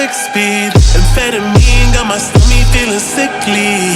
6-speed. Amphetamine got my stomach feeling sickly.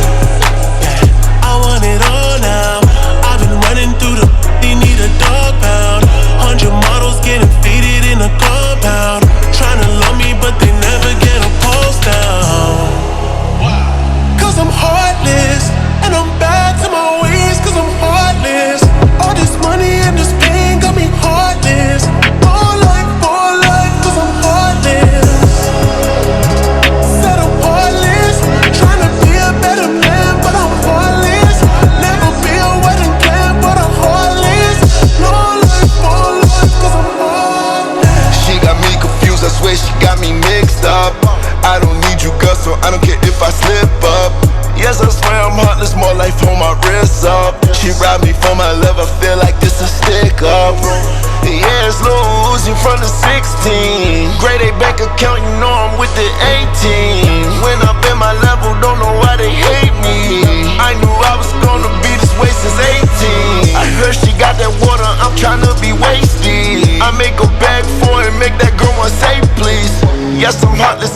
I want it all now. I've been running through the they need a dog pound. 100 models getting faded in a compound. Tryna love me, but they never get a pulse down. Cause I'm heartless, and I'm back to my ways. Cause I'm heartless. All this money and this pain got me heartless. All life, cause I'm heartless. Said I'm heartless, tryna be a better man, but I'm heartless. Never be a wedding plan, but I'm heartless. No life, cause I'm heartless. She got me confused, I swear she got me mixed up. I don't need you, girl, so I don't care if I slip up. Yes, I swear I'm heartless, more life on my wrist up. She robbed me for my love, I feel like this a stick up. Yeah, it's Lil Uzi from the 16. Grade A bank account, you know I'm with the 18. When up in my level, don't know why they hate me. I knew I was gonna be this way since 18. I heard she got that water, I'm tryna be wasted. I make a bag for it, make that girl want say please. Yes, I'm heartless,